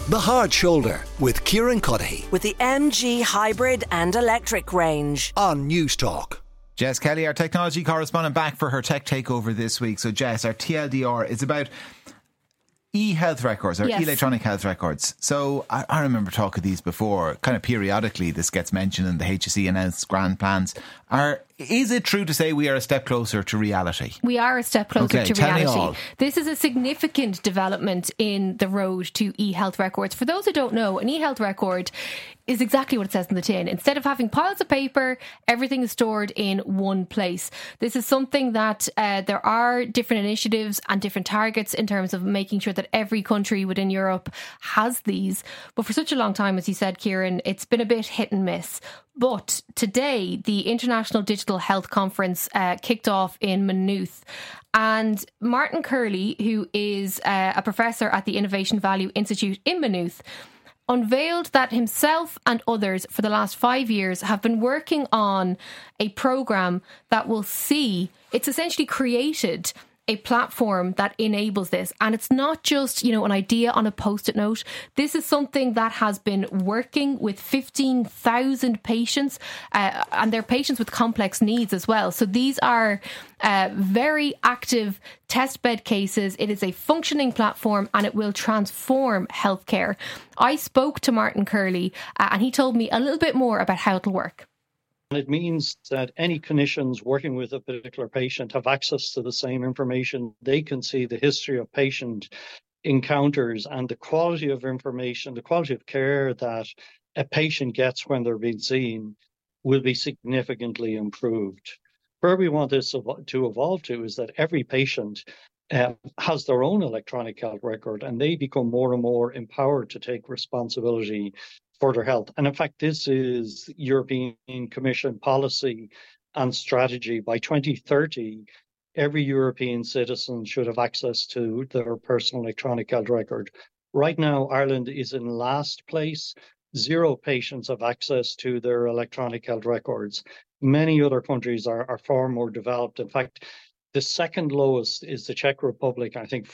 The Hard Shoulder with Kieran Cuddihy with the MG hybrid and electric range on News Talk. Jess Kelly, our technology correspondent, back for her tech takeover this week. So Jess, our TLDR is about e-health records, or electronic health records. So I remember talking these before, kind of periodically this gets mentioned in the HSE announced grand plans. Is it true to say we are a step closer to reality? We are a step closer to tell reality. Me all. This is a significant development in the road to e-health records. For those who don't know, an e-health record is exactly what it says in the tin. Instead of having piles of paper, everything is stored in one place. This is something that there are different initiatives and different targets in terms of making sure that every country within Europe has these. But for such a long time, as you said, Kieran, it's been a bit hit and miss. But today, the International Digital Health Conference kicked off in Maynooth. And Martin Curley, who is a professor at the Innovation Value Institute in Maynooth, unveiled that himself and others for the last 5 years have been working on a programme that will see, it's essentially created a platform that enables this. And it's not just, an idea on a post-it note. This is something that has been working with 15,000 patients, and they're patients with complex needs as well. So these are very active test bed cases. It is a functioning platform and it will transform healthcare. I spoke to Martin Curley and he told me a little bit more about how it'll work. It means that any clinicians working with a particular patient have access to the same information. They can see the history of patient encounters and the quality of information, the quality of care that a patient gets when they're being seen will be significantly improved. Where we want this to evolve to is that every patient has their own electronic health record and they become more and more empowered to take responsibility for their health. And in fact, this is European Commission policy and strategy. By 2030, every European citizen should have access to their personal electronic health record. Right now, Ireland is in last place. 0 patients have access to their electronic health records. Many other countries are far more developed. In fact, the second lowest is the Czech Republic. I think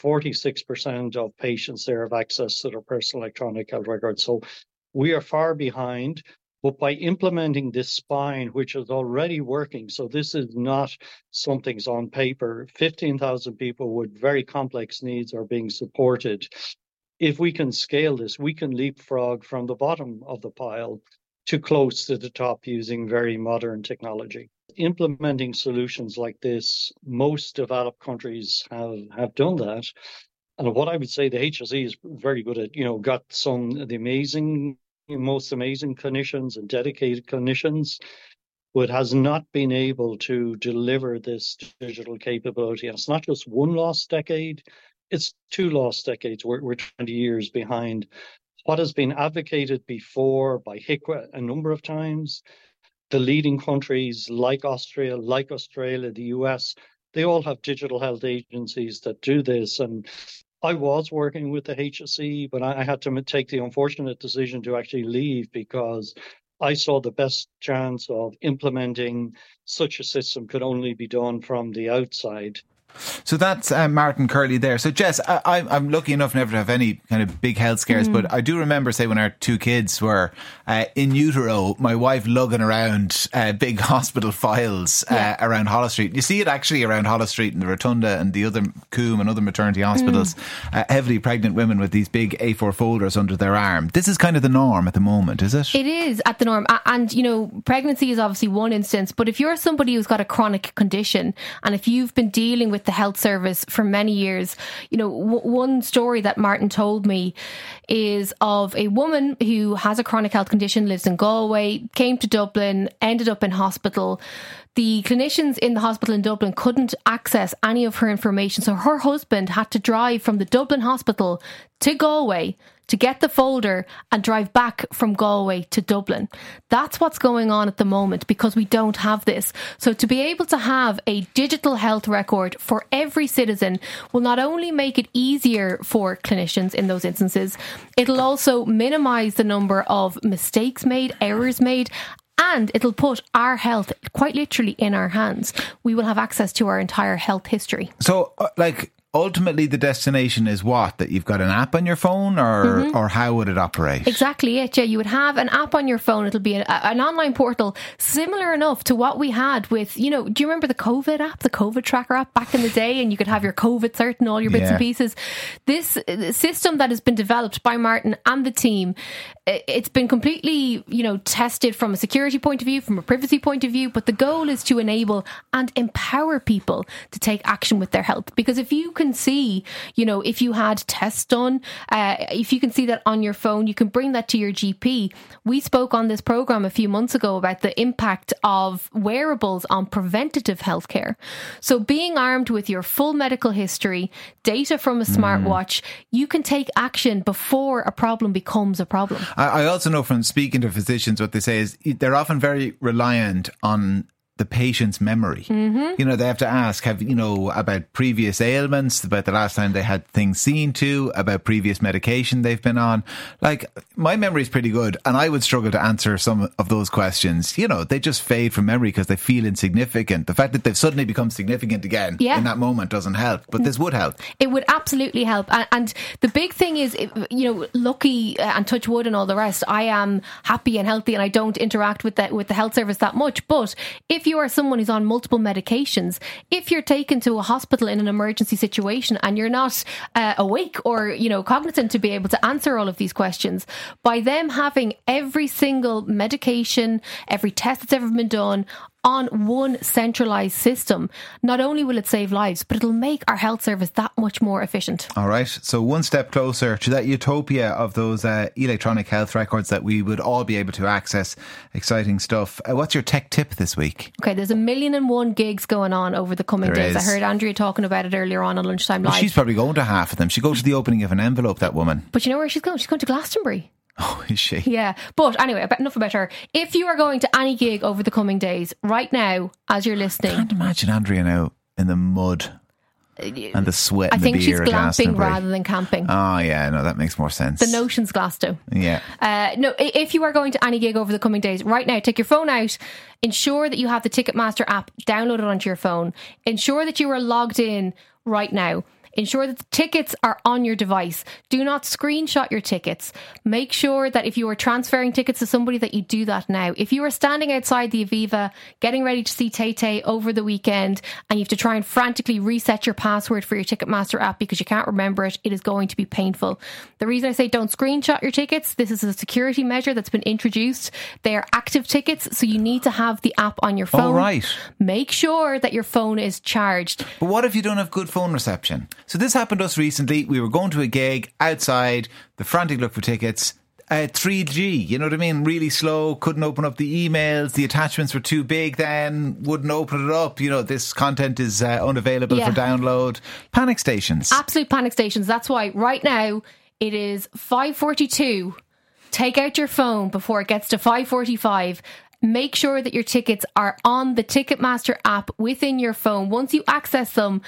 46% of patients there have access to their personal electronic health records. So we are far behind, but by implementing this spine, which is already working, so this is not something's on paper, 15,000 people with very complex needs are being supported. If we can scale this, we can leapfrog from the bottom of the pile to close to the top using very modern technology. Implementing solutions like this, most developed countries have done that. And what I would say the HSE is very good at, got some of the most amazing clinicians and dedicated clinicians, but has not been able to deliver this digital capability. And it's not just one lost decade, it's 2 lost decades. We're 20 years behind. What has been advocated before by HICWA a number of times, the leading countries like Austria, like Australia, the US, they all have digital health agencies that do this. And I was working with the HSE, but I had to take the unfortunate decision to actually leave because I saw the best chance of implementing such a system could only be done from the outside. So that's Martin Curley there. So Jess, I'm lucky enough never to have any kind of big health scares, but I do remember, say, when our 2 kids were in utero, my wife lugging around big hospital files around Holles Street. You see it actually around Holles Street and the Rotunda and the other Coombe and other maternity hospitals, heavily pregnant women with these big A4 folders under their arm. This is kind of the norm at the moment, is it? It is at the norm. And, pregnancy is obviously one instance, but if you're somebody who's got a chronic condition and if you've been dealing with the health service for many years, one story that Martin told me is of a woman who has a chronic health condition, lives in Galway, came to Dublin, ended up in hospital. The clinicians in the hospital in Dublin couldn't access any of her information, so her husband had to drive from the Dublin hospital to Galway to get the folder and drive back from Galway to Dublin. That's what's going on at the moment because we don't have this. So to be able to have a digital health record for every citizen will not only make it easier for clinicians in those instances, it'll also minimise the number of mistakes made, errors made, and it'll put our health quite literally in our hands. We will have access to our entire health history. So, ultimately the destination is what? That you've got an app on your phone, or how would it operate? Exactly it, yeah. You would have an app on your phone. It'll be an online portal similar enough to what we had with, do you remember the COVID app, the COVID tracker app back in the day, and you could have your COVID cert and all your bits and pieces. This system that has been developed by Martin and the team, it's been completely, tested from a security point of view, from a privacy point of view, but the goal is to enable and empower people to take action with their health. Because if you can see, if you had tests done, if you can see that on your phone, you can bring that to your GP. We spoke on this program a few months ago about the impact of wearables on preventative healthcare. So being armed with your full medical history, data from a smartwatch, you can take action before a problem becomes a problem. I also know from speaking to physicians, what they say is they're often very reliant on the patient's memory. They have to ask, about previous ailments, about the last time they had things seen to, about previous medication they've been on. Like, my memory is pretty good, and I would struggle to answer some of those questions. They just fade from memory because they feel insignificant. The fact that they've suddenly become significant again in that moment doesn't help, but this would help. It would absolutely help. And the big thing is, lucky and touch wood and all the rest, I am happy and healthy and I don't interact with the health service that much. But if you are someone who's on multiple medications, if you're taken to a hospital in an emergency situation and you're not awake or, cognizant to be able to answer all of these questions, by them having every single medication, every test that's ever been done on one centralised system, not only will it save lives, but it'll make our health service that much more efficient. All right. So one step closer to that utopia of those electronic health records that we would all be able to access. Exciting stuff. What's your tech tip this week? Okay, there's 1,000,001 gigs going on over the coming days. I heard Andrea talking about it earlier on Lunchtime Live. Well, she's probably going to half of them. She'll go to the opening of an envelope, that woman. But you know where she's going? She's going to Glastonbury. Oh, is she? Yeah. But anyway, enough about her. If you are going to any gig over the coming days, right now, as you're listening... I can't imagine Andrea now in the mud and the sweat and the beer. I think she's glamping rather than camping. Oh, yeah. No, that makes more sense. The notion's Glasgow. Yeah. No, if you are going to any gig over the coming days, right now, take your phone out. Ensure that you have the Ticketmaster app downloaded onto your phone. Ensure that you are logged in right now. Ensure that the tickets are on your device. Do not screenshot your tickets. Make sure that if you are transferring tickets to somebody that you do that now. If you are standing outside the Aviva getting ready to see Tay-Tay over the weekend and you have to try and frantically reset your password for your Ticketmaster app because you can't remember it, it is going to be painful. The reason I say don't screenshot your tickets, this is a security measure that's been introduced. They are active tickets, so you need to have the app on your phone. Oh, right. Make sure that your phone is charged. But what if you don't have good phone reception? So this happened to us recently. We were going to a gig outside, the frantic look for tickets. 3G, you know what I mean? Really slow, couldn't open up the emails, the attachments were too big then, wouldn't open it up. This content is unavailable for download. Panic stations. Absolute panic stations. That's why right now it is 5:42. Take out your phone before it gets to 5:45. Make sure that your tickets are on the Ticketmaster app within your phone. Once you access them,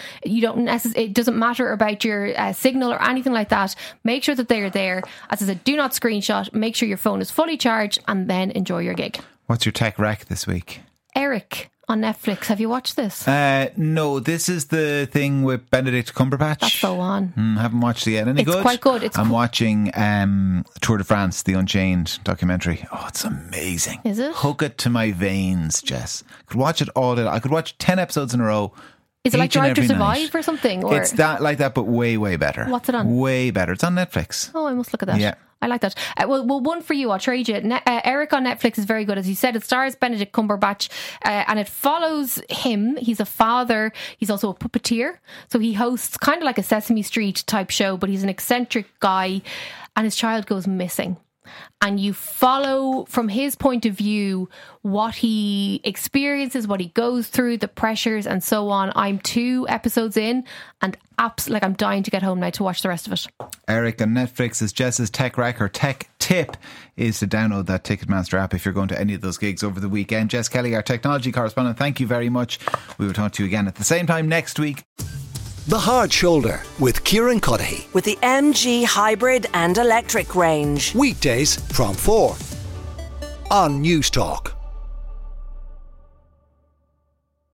it doesn't matter about your signal or anything like that. Make sure that they are there. As I said, do not screenshot. Make sure your phone is fully charged and then enjoy your gig. What's your tech rec this week? Eric on Netflix. Have you watched this? No, this is the thing with Benedict Cumberbatch. That's so on. Haven't watched it yet. Any good? It's quite good. I'm watching Tour de France, the Unchained documentary. Oh, it's amazing. Is it? Hook it to my veins, Jess. Could watch it all day. I could watch 10 episodes in a row. Is it like Drive to Survive or something? Or? It's that like that, but way, way better. What's it on? Way better. It's on Netflix. Oh, I must look at that. Yeah. I like that. Well, one for you. I'll trade you. Eric on Netflix is very good. As you said, it stars Benedict Cumberbatch and it follows him. He's a father. He's also a puppeteer. So he hosts kind of like a Sesame Street type show, but he's an eccentric guy and his child goes missing. And you follow from his point of view what he experiences, what he goes through, the pressures and so on. I'm 2 episodes in and I'm dying to get home now to watch the rest of it. Eric on Netflix is Jess's tech rec. Her tech tip is to download that Ticketmaster app if you're going to any of those gigs over the weekend. Jess Kelly, our technology correspondent, thank you very much. We will talk to you again at the same time next week. The Hard Shoulder with Kieran Cuddihy. With the MG hybrid and electric range. Weekdays from 4 on News Talk.